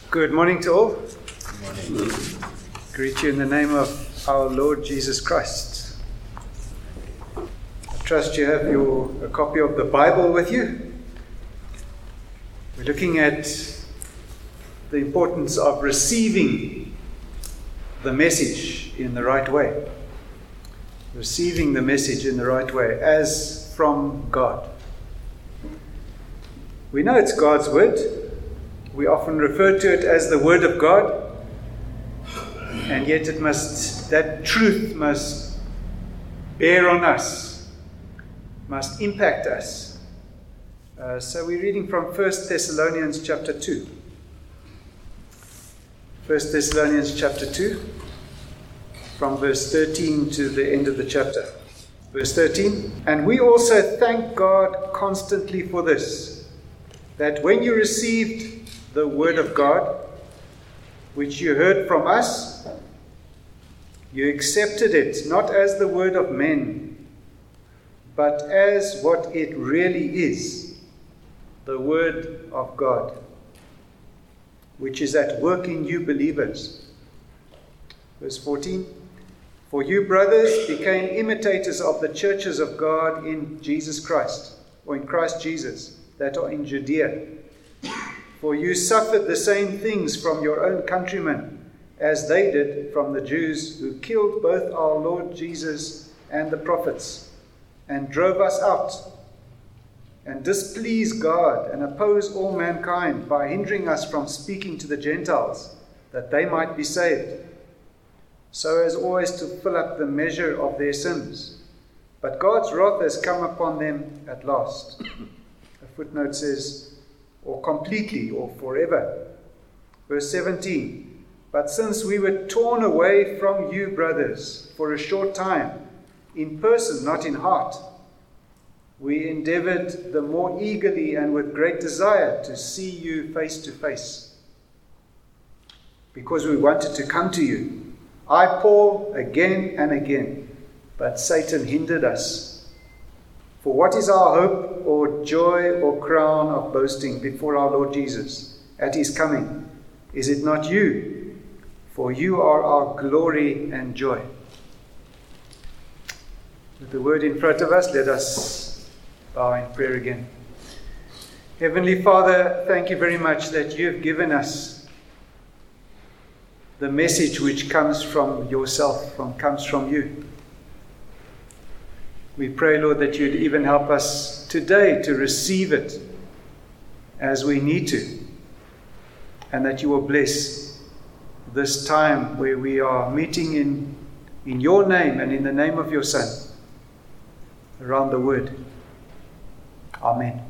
Good morning to all. Good morning. Greet you in the name of our Lord Jesus Christ. I trust you have a copy of the Bible with you. We're looking at the importance of receiving the message in the right way. Receiving the message in the right way, as from God. We know it's God's word. We often refer to it as the Word of God, and yet that truth must bear on us, must impact us. So we're reading from 1 Thessalonians chapter 2. 1 Thessalonians chapter 2, from verse 13 to the end of the chapter. Verse 13, and we also thank God constantly for this, that when you received the word of God, which you heard from us, you accepted it not as the word of men, but as what it really is, the word of God, which is at work in you believers. Verse 14, for you, brothers, became imitators of the churches of God in Jesus Christ, or in Christ Jesus, that are in Judea. For you suffered the same things from your own countrymen as they did from the Jews, who killed both our Lord Jesus and the prophets, and drove us out, and displeased God, and opposed all mankind by hindering us from speaking to the Gentiles, that they might be saved, so as always to fill up the measure of their sins. But God's wrath has come upon them at last. A footnote says, or completely, or forever. Verse 17, but since we were torn away from you, brothers, for a short time, in person, not in heart, we endeavored the more eagerly and with great desire to see you face to face, because we wanted to come to you. I, Paul, again and again, but Satan hindered us. For what is our hope or joy or crown of boasting before our Lord Jesus at his coming? Is it not you? For you are our glory and joy. With the word in front of us, let us bow in prayer again. Heavenly Father, thank you very much that you have given us the message which comes from yourself, comes from you. We pray, Lord, that you'd even help us today to receive it as we need to, and that you will bless this time where we are meeting in your name and in the name of your Son around the word. Amen.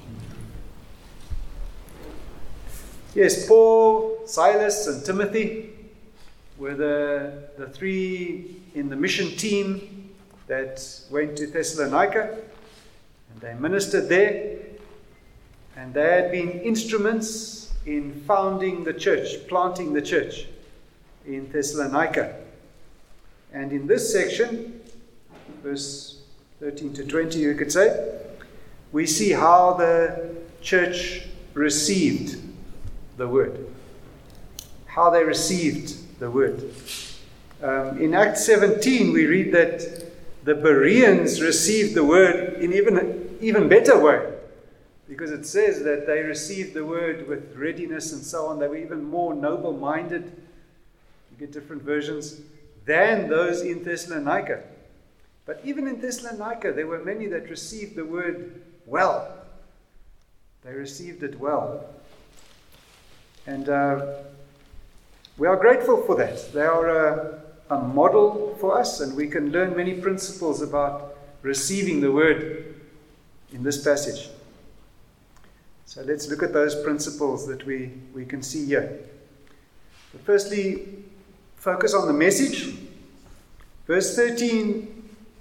Yes, Paul, Silas, and Timothy were the three in the mission team that went to Thessalonica, and they ministered there, and they had been instruments in founding the church, planting the church in Thessalonica. And in this section, verse 13 to 20, you could say, we see how the church received the word. How they received the word. In Acts 17, we read that the Bereans received the word in even better way, because it says that they received the word with readiness and so on. They were even more noble-minded, you get different versions, than those in Thessalonica. But even in Thessalonica, there were many that received the word well. They received it well. And we are grateful for that. They are a model for us, and we can learn many principles about receiving the word in this passage. So let's look at those principles that we can see here. But firstly, focus on the message. Verse 13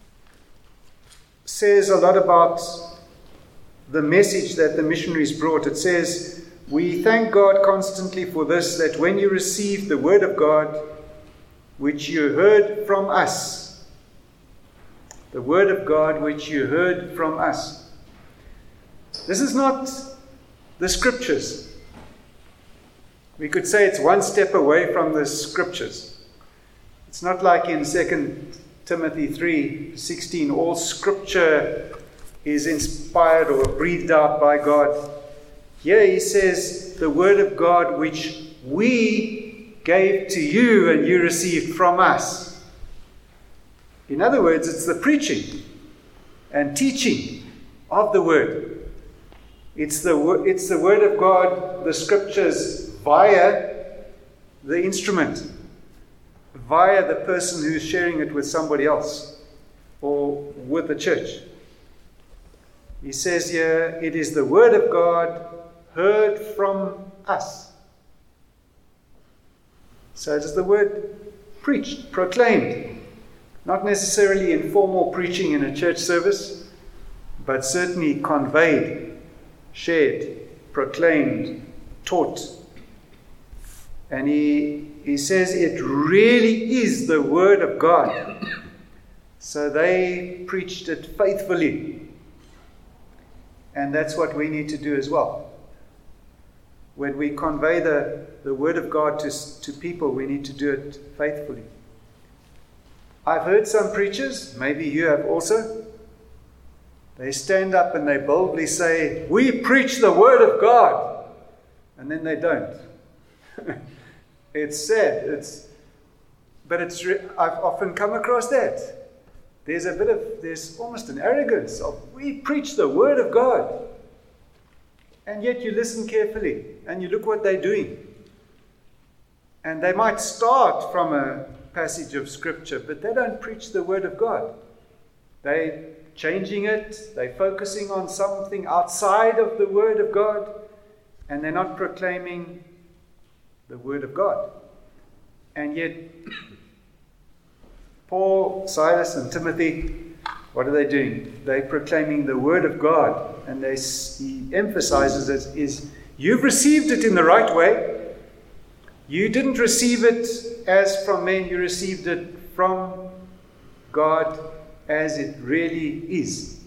says a lot about the message that the missionaries brought. It says, we thank God constantly for this, that when you received the word of God, which you heard from us. The word of God which you heard from us. This is not the scriptures. We could say it's one step away from the Scriptures. It's not like in 2 Timothy 3:16, all Scripture is inspired or breathed out by God. Here he says, the Word of God which we gave to you and you received from us. In other words, it's the preaching and teaching of the Word. It's the Word of God, the Scriptures, via the instrument, via the person who's sharing it with somebody else or with the church. He says here, it is the Word of God heard from us. So it is the Word preached, proclaimed. Not necessarily in formal preaching in a church service, but certainly conveyed, shared, proclaimed, taught. And he says it really is the Word of God. So they preached it faithfully. And that's what we need to do as well. When we convey the Word of God to people, we need to do it faithfully. I've heard some preachers, maybe you have also, they stand up and they boldly say, we preach the Word of God. And then they don't. It's sad. I've often come across that. There's almost an arrogance of, we preach the Word of God. And yet you listen carefully and you look what they're doing. And they might start from a passage of Scripture, but they don't preach the Word of God. They're changing it. They're focusing on something outside of the Word of God. And they're not proclaiming the Word of God. And yet, Paul, Silas, and Timothy, what are they doing? They're proclaiming the Word of God. And he emphasizes it is, you've received it in the right way. You didn't receive it as from men. You received it from God as it really is.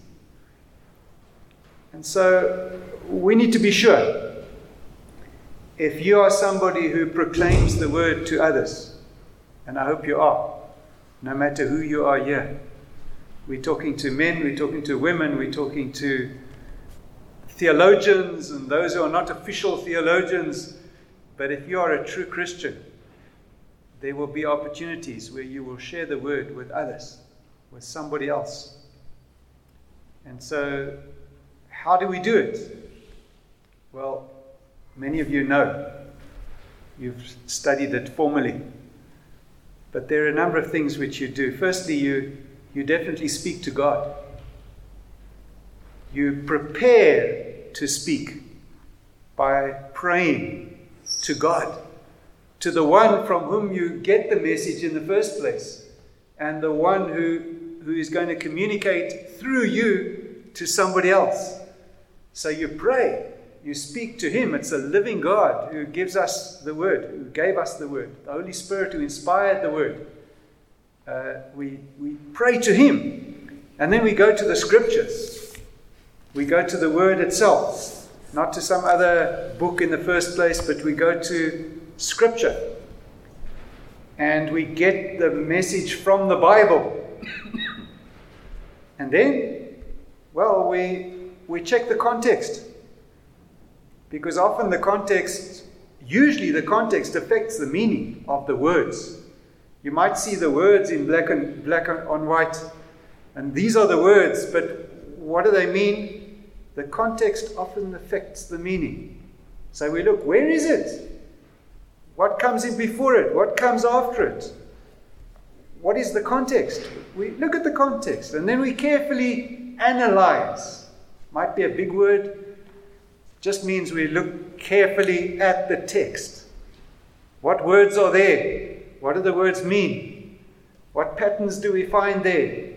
And so we need to be sure. If you are somebody who proclaims the Word to others, and I hope you are, no matter who you are here. We're talking to men, we're talking to women, we're talking to theologians and those who are not official theologians. But if you are a true Christian, there will be opportunities where you will share the Word with others, with somebody else. And so, how do we do it? Well, many of you know. You've studied it formally. But there are a number of things which you do. Firstly, you definitely speak to God. You prepare to speak by praying to God, to the one from whom you get the message in the first place, and the one who is going to communicate through you to somebody else. So you pray. You speak to Him. It's a living God who gives us the Word, who gave us the Word. The Holy Spirit who inspired the Word. We pray to Him. And then we go to the Scriptures. We go to the Word itself. Not to some other book in the first place, but we go to Scripture. And we get the message from the Bible. And then, well, we check the context. Because often usually the context affects the meaning of the words. You might see the words in black on white, and these are the words, but what do they mean? The context often affects the meaning. So we look, where is it? What comes in before it? What comes after it? What is the context? We look at the context, and then we carefully analyze. Might be a big word. Just means we look carefully at the text. What words are there? What do the words mean? What patterns do we find there?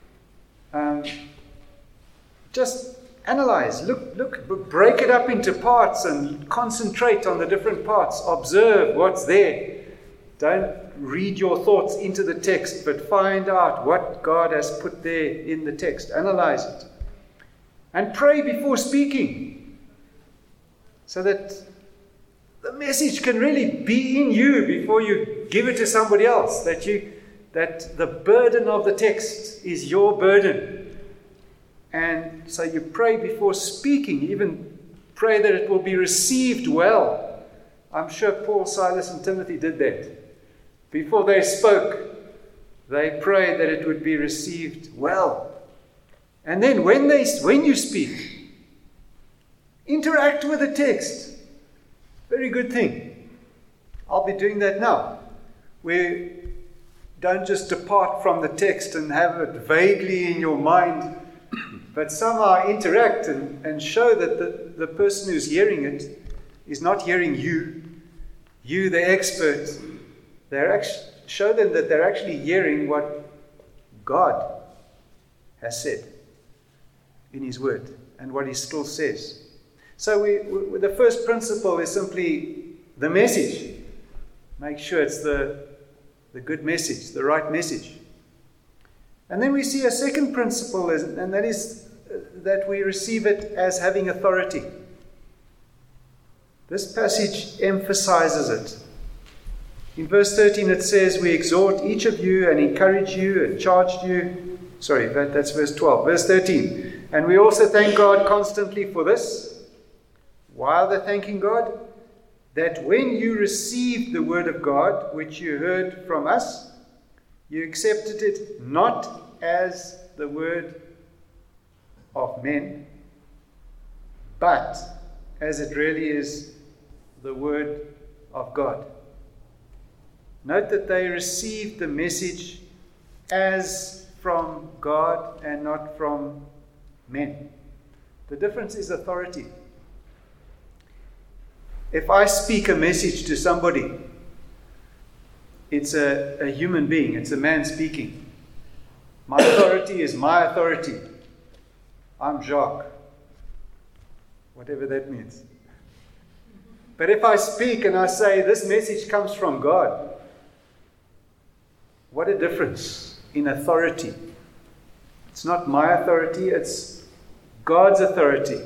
Just analyze, look, break it up into parts and concentrate on the different parts. Observe what's there. Don't read your thoughts into the text, but find out what God has put there in the text. Analyze it. And pray before speaking. So that the message can really be in you before you give it to somebody else. That the burden of the text is your burden. And so you pray before speaking, even pray that it will be received well. I'm sure Paul, Silas, and Timothy did that. Before they spoke, they prayed that it would be received well. And then when you speak, interact with the text. Very good thing. I'll be doing that now. We don't just depart from the text and have it vaguely in your mind, but somehow interact and show that the person who's hearing it is not hearing you, the expert. Show them that they're actually hearing what God has said in His Word and what He still says. So the first principle is simply the message. Make sure it's the good message, the right message. And then we see a second principle, and that is that we receive it as having authority. This passage emphasizes it. In verse 13 it says, we exhort each of you and encourage you and charge you. Sorry, that's verse 12. Verse 13. And we also thank God constantly for this. Why are they thanking God? That when you received the word of God, which you heard from us, you accepted it not as the word of men, but as it really is the word of God. Note that they received the message as from God and not from men. The difference is authority. If I speak a message to somebody, it's a human being, it's a man speaking. My authority is my authority. I'm Jacques, whatever that means. But if I speak and I say, this message comes from God, what a difference in authority. It's not my authority, it's God's authority.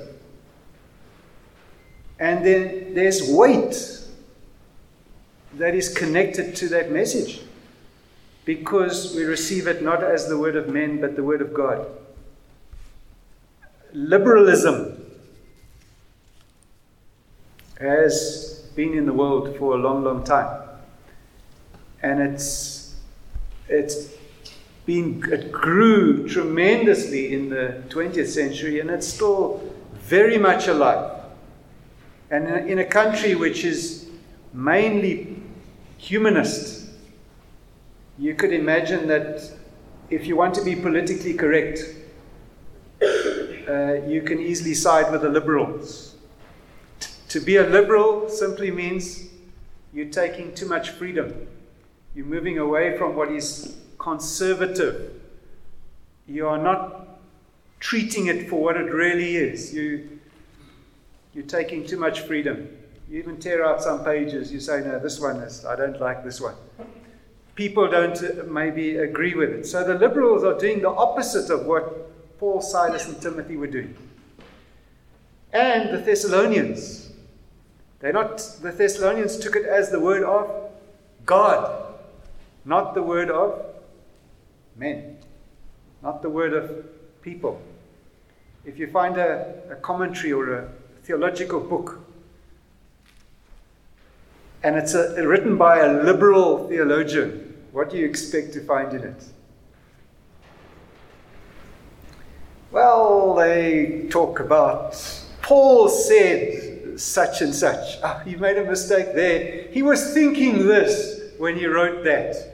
And then there's weight that is connected to that message, because we receive it not as the word of men, but the word of God. Liberalism has been in the world for a long, long time. And it grew tremendously in the 20th century, and it's still very much alive. And in a country which is mainly humanist, you could imagine that if you want to be politically correct, you can easily side with the liberals. To be a liberal simply means you're taking too much freedom. You're moving away from what is conservative. You are not treating it for what it really is. You're taking too much freedom. You even tear out some pages. You say, no, this one is, I don't like this one. People don't maybe agree with it. So the liberals are doing the opposite of what Paul, Silas, and Timothy were doing. And the Thessalonians. The Thessalonians took it as the word of God, not the word of men, not the word of people. If you find a commentary or a theological book, and it's written by a liberal theologian, what do you expect to find in it? Well, they talk about Paul said such and such. You made a mistake there. He was thinking this when he wrote that.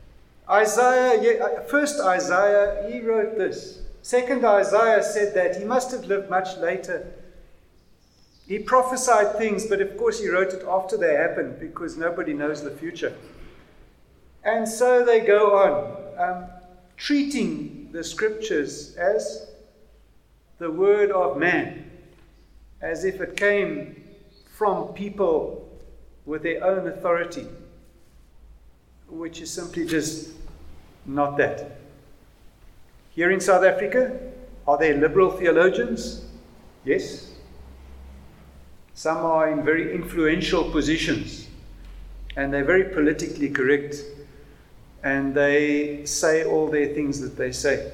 First Isaiah, he wrote this. Second Isaiah said that. He must have lived much later. He prophesied things, but of course he wrote it after they happened, because nobody knows the future. And so they go on, treating the scriptures as the word of man, as if it came from people with their own authority, which is simply just not that. Here in South Africa, are there liberal theologians? Yes. Some are in very influential positions, and they're very politically correct, and they say all their things that they say.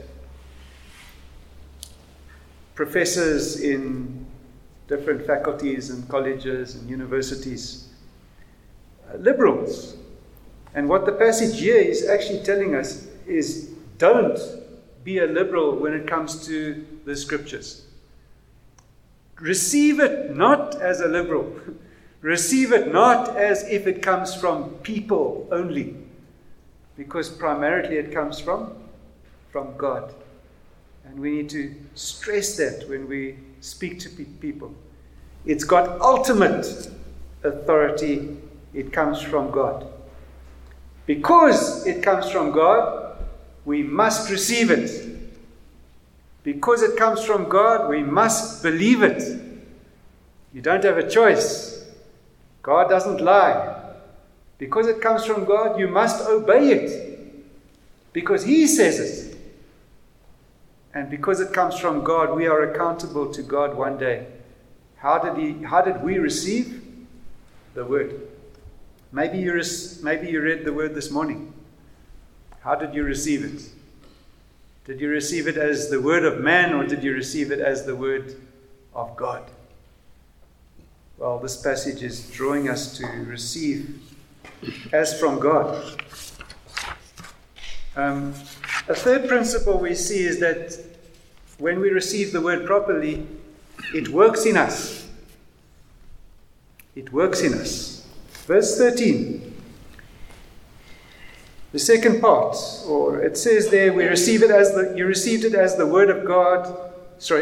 Professors in different faculties and colleges and universities, liberals. And what the passage here is actually telling us is, don't be a liberal when it comes to the scriptures. Receive it not as a liberal. Receive it not as if it comes from people only, because primarily it comes from God. And we need to stress that when we speak to people. It's got ultimate authority. It comes from God. Because it comes from God, we must receive it. Because it comes from God, we must believe it. You don't have a choice. God doesn't lie. Because it comes from God, you must obey it. Because He says it. And because it comes from God, we are accountable to God one day. How did we receive the Word? Maybe you read the Word this morning. How did you receive it? Did you receive it as the word of man, or did you receive it as the word of God? Well, this passage is drawing us to receive as from God. A third principle we see is that when we receive the word properly, it works in us. It works in us. Verse 13. The second part, or it says there, you received it as the word of God,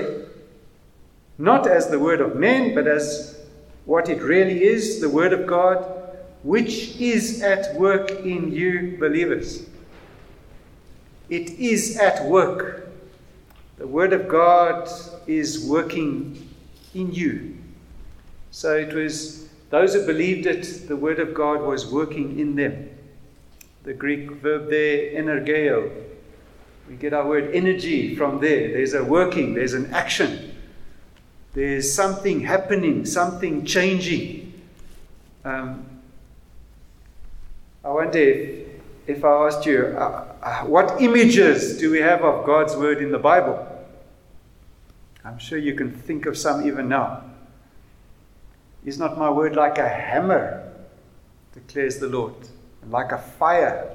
not as the word of men, but as what it really is, the word of God, which is at work in you believers. It is at work. The word of God is working in you. So it was those who believed it, the word of God was working in them. The Greek verb there, energeo. We get our word energy from there. There's a working, there's an action. There's something happening, something changing. I wonder if I asked you, what images do we have of God's word in the Bible? I'm sure you can think of some even now. Is not my word like a hammer, declares the Lord? Like a fire.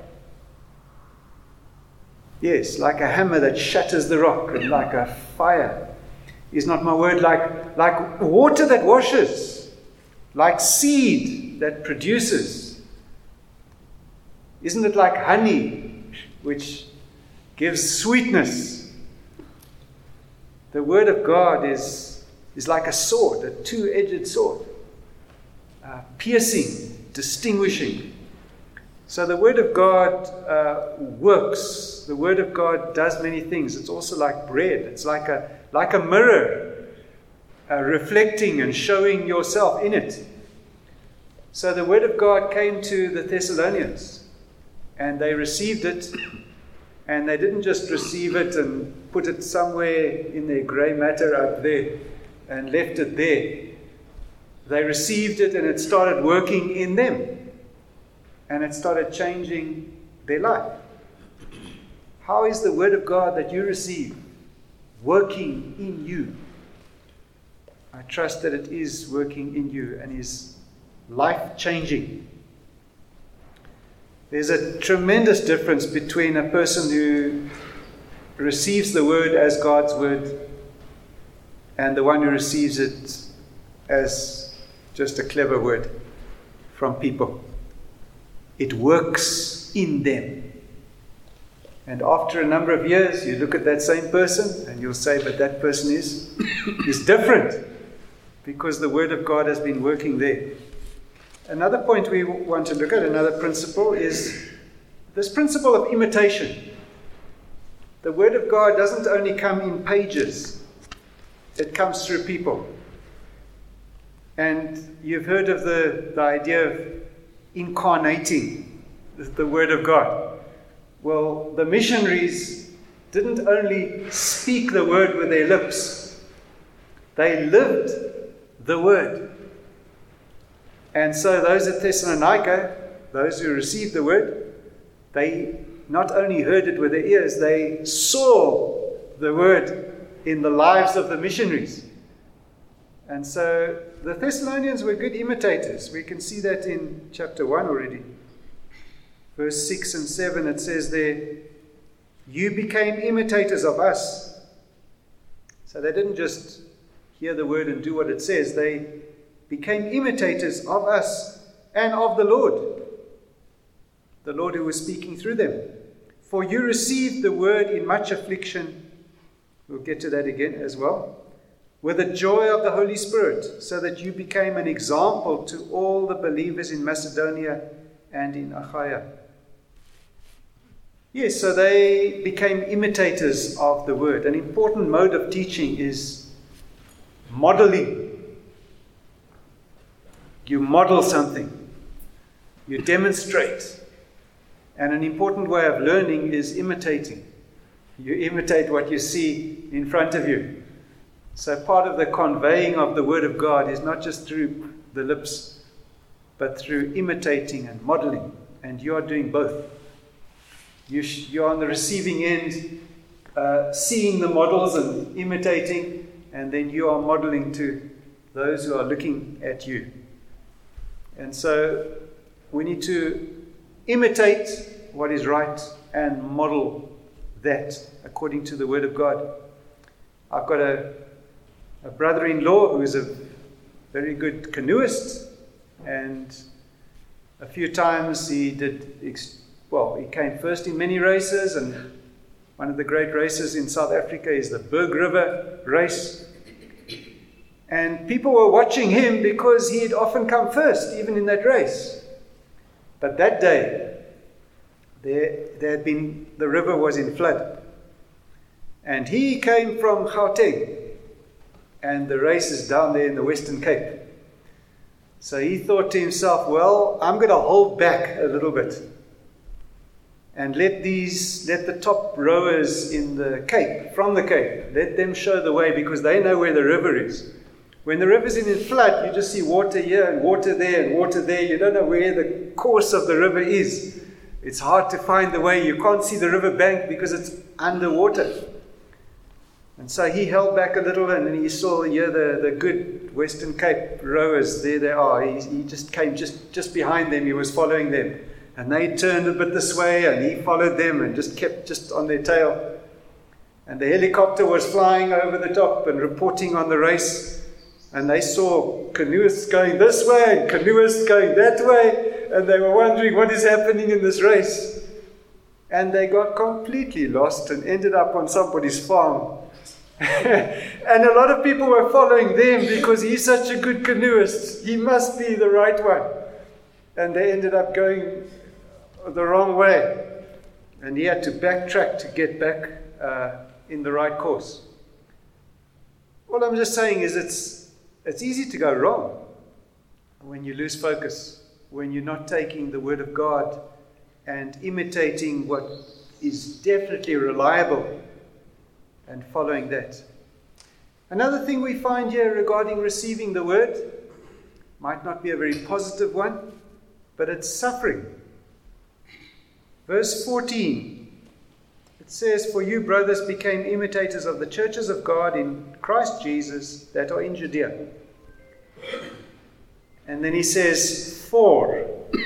Yes, like a hammer that shatters the rock, and like a fire. Is not my word like water that washes, like seed that produces? Isn't it like honey, which gives sweetness? The word of God is like a sword, a two-edged sword, piercing, distinguishing. So the Word of God works. The Word of God does many things. It's also like bread. It's like a mirror, reflecting and showing yourself in it. So the Word of God came to the Thessalonians, and they received it, and they didn't just receive it and put it somewhere in their grey matter up there and left it there. They received it, and it started working in them. And it started changing their life. How is the word of God that you receive working in you? I trust that it is working in you and is life-changing. There's a tremendous difference between a person who receives the word as God's word and the one who receives it as just a clever word from people. It works in them. And after a number of years, you look at that same person and you'll say, but that person is different, because the Word of God has been working there. Another point we want to look at, another principle, is this principle of imitation. The Word of God doesn't only come in pages, it comes through people. And you've heard of the idea of incarnating the Word of God. Well, the missionaries didn't only speak the Word with their lips, they lived the Word. And so those at Thessalonica, those who received the word, they not only heard it with their ears, they saw the word in the lives of the missionaries. And so the Thessalonians were good imitators. We can see that in chapter 1 already. Verse 6 and 7, it says there, you became imitators of us. So they didn't just hear the word and do what it says. They became imitators of us and of the Lord who was speaking through them. For you received the word in much affliction. We'll get to that again as well. With the joy of the Holy Spirit, so that you became an example to all the believers in Macedonia and in Achaia. Yes, so they became imitators of the word. An important mode of teaching is modeling. You model something. You demonstrate. And an important way of learning is imitating. You imitate what you see in front of you. So part of the conveying of the word of God is not just through the lips, but through imitating and modeling. And you are doing both. You're on the receiving end, seeing the models and imitating, and then you are modeling to those who are looking at you. And so we need to imitate what is right and model that according to the Word of God. I've got a brother-in-law who is a very good canoeist, and a few times he came first in many races, and one of the great races in South Africa is the Berg River race. And people were watching him because he had often come first, even in that race. But that day, the river was in flood. And he came from Gauteng, and the race is down there in the Western Cape. So he thought to himself, well, I'm going to hold back a little bit and let the top rowers in the Cape, from the Cape, let them show the way, because they know where the river is. When the river's in flood, you just see water here and water there and water there. You don't know where the course of the river is. It's hard to find the way. You can't see the river bank because it's underwater. And so he held back a little, and then he saw here the good Western Cape rowers. There they are. He just came just behind them. He was following them. And they turned a bit this way, and he followed them and just kept just on their tail. And the helicopter was flying over the top and reporting on the race. And they saw canoeists going this way and canoeists going that way. And they were wondering what is happening in this race. And they got completely lost and ended up on somebody's farm. And a lot of people were following them because he's such a good canoeist. He must be the right one. And they ended up going the wrong way. And he had to backtrack to get back in the right course. What I'm just saying is it's easy to go wrong when you lose focus, when you're not taking the Word of God and imitating what is definitely reliable and following that. Another thing we find here regarding receiving the Word might not be a very positive one, but it's suffering. Verse 14, it says, for you, brothers, became imitators of the churches of God in Christ Jesus that are in Judea. And then he says, for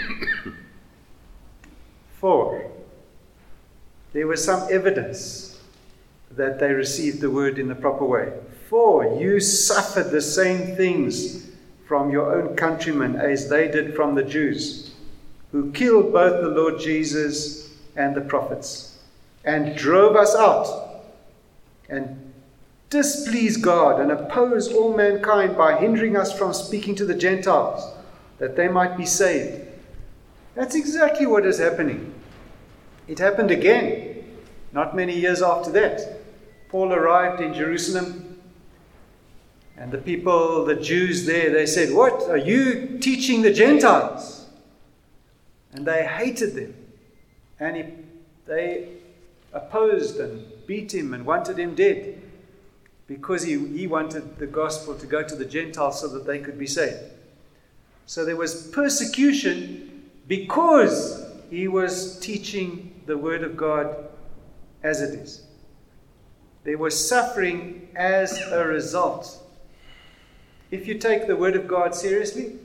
there was some evidence that they received the word in the proper way. For you suffered the same things from your own countrymen as they did from the Jews, who killed both the Lord Jesus and the prophets, and drove us out, and displeased God, and opposed all mankind by hindering us from speaking to the Gentiles, that they might be saved. That's exactly what is happening. It happened again, not many years after that. Paul arrived in Jerusalem, and the people, the Jews there, they said, what, are you teaching the Gentiles? And they hated them. And they opposed and beat him and wanted him dead, because he wanted the gospel to go to the Gentiles so that they could be saved. So there was persecution because he was teaching the Word of God as it is. There was suffering as a result. If you take the Word of God seriously,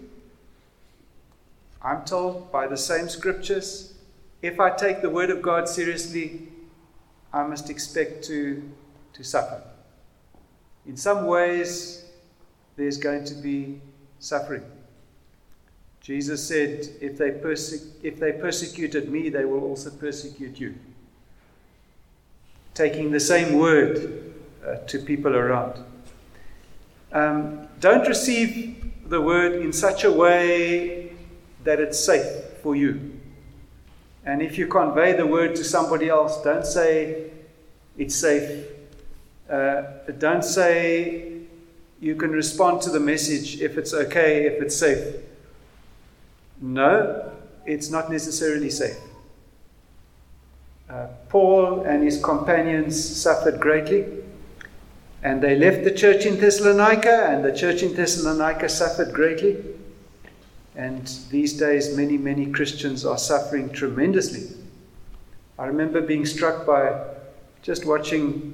I'm told by the same scriptures, if I take the Word of God seriously, I must expect to suffer. In some ways, there's going to be suffering. Jesus said, if they persecuted me, they will also persecute you. Taking the same word to people around. Don't receive the word in such a way that it's safe for you. And if you convey the word to somebody else, don't say it's safe. Don't say you can respond to the message if it's okay, if it's safe. No, it's not necessarily safe. Paul and his companions suffered greatly, and they left the church in Thessalonica, and the church in Thessalonica suffered greatly. And these days, many, many Christians are suffering tremendously. I remember being struck by just watching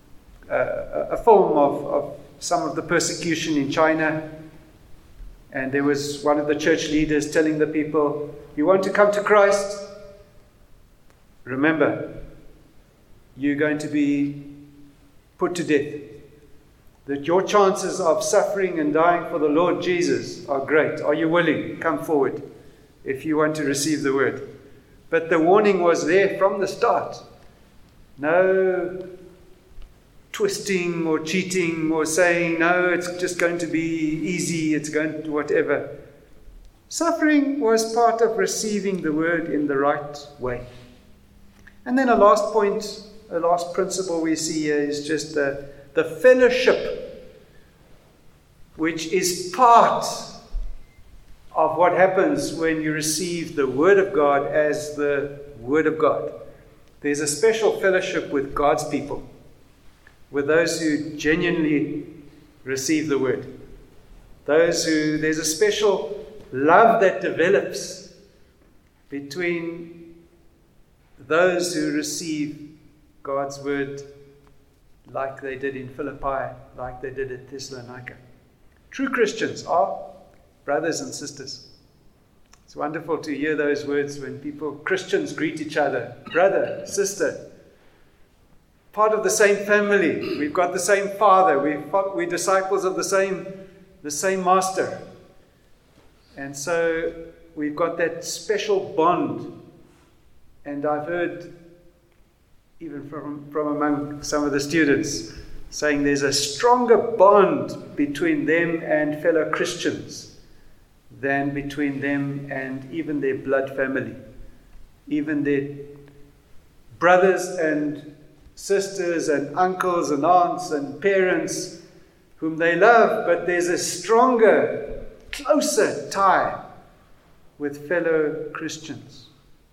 a film of some of the persecution in China. And there was one of the church leaders telling the people, you want to come to Christ? Remember, you're going to be put to death. That your chances of suffering and dying for the Lord Jesus are great. Are you willing? Come forward if you want to receive the word. But the warning was there from the start. No twisting or cheating or saying, no, it's just going to be easy, it's going to whatever. Suffering was part of receiving the word in the right way. And then a last point, a last principle we see here is just the fellowship, which is part of what happens when you receive the Word of God as the Word of God. There's a special fellowship with God's people, with those who genuinely receive the Word. There's a special love that develops between those who receive God's Word like they did in Philippi, like they did at Thessalonica. True Christians are brothers and sisters. It's wonderful to hear those words when Christians greet each other. Brother, sister. Part of the same family. We've got the same Father. We're disciples of the same Master. And so we've got that special bond. And I've heard, even from among some of the students, saying there's a stronger bond between them and fellow Christians than between them and even their blood family. Even their brothers and sisters and uncles and aunts and parents whom they love, but there's a stronger, closer tie with fellow Christians.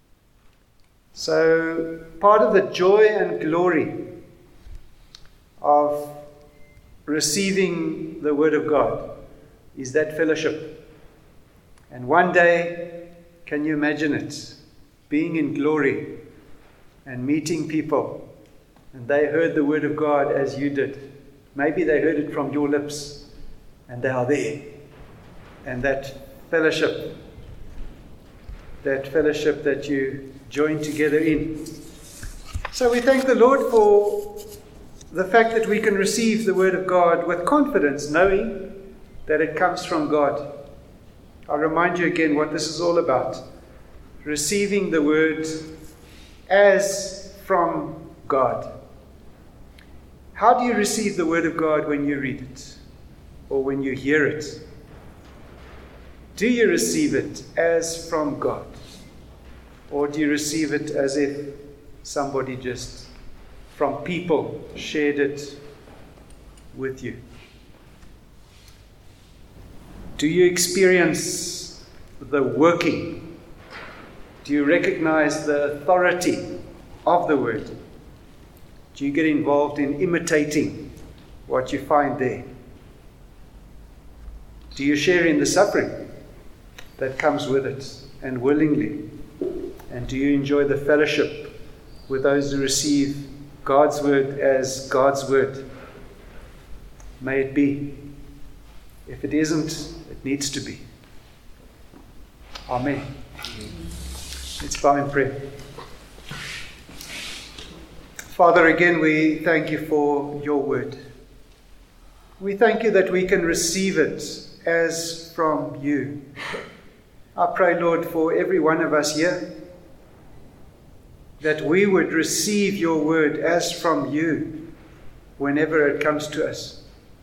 So part of the joy and glory of receiving the Word of God is that fellowship. And one day, can you imagine it? Being in glory and meeting people, and they heard the Word of God as you did. Maybe they heard it from your lips, and they are there. And that fellowship that you join together in. So we thank the Lord for the fact that we can receive the Word of God with confidence, knowing that it comes from God. I'll remind you again what this is all about. Receiving the Word as from God. How do you receive the Word of God when you read it or when you hear it? Do you receive it as from God? Or do you receive it as if somebody just from people shared it with you? Do you experience the working? Do you recognize the authority of the Word? Do you get involved in imitating what you find there? Do you share in the suffering? that comes with it, and willingly? And do you enjoy the fellowship with those who receive God's word as God's word? May it be. If it isn't, it needs to be. Amen. Let's bow in prayer. Father, again, we thank you for your word. We thank you that we can receive it as from you. I pray, Lord, for every one of us here, that we would receive your word as from you whenever it comes to us.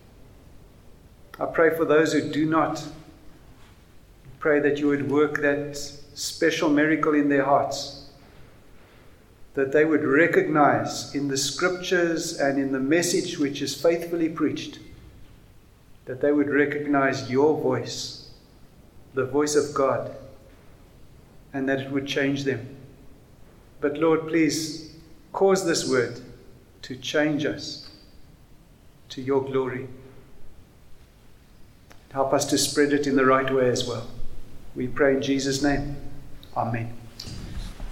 I pray for those who do not. Pray that you would work that special miracle in their hearts, that they would recognize in the scriptures and in the message which is faithfully preached, that they would recognize your voice, the voice of God, and that it would change them. But Lord, please cause this word to change us to your glory. Help us to spread it in the right way as well. We pray in Jesus' name. Amen.